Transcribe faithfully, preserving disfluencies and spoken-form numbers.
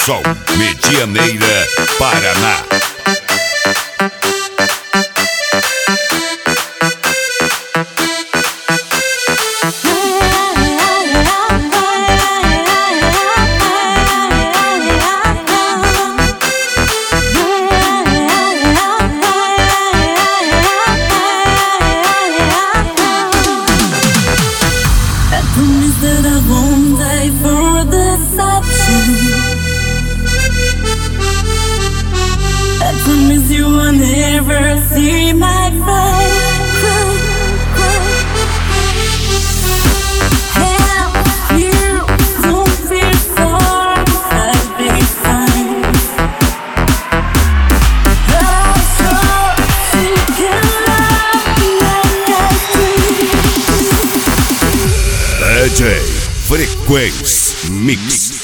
Sol, Medianeira, Paraná. That I won't die for deception. I promise you will never see my cry, cry, cry. Help you, don't feel sorry, I'll be fine. I'm sure you can love me like I do. D J Frequência Mix.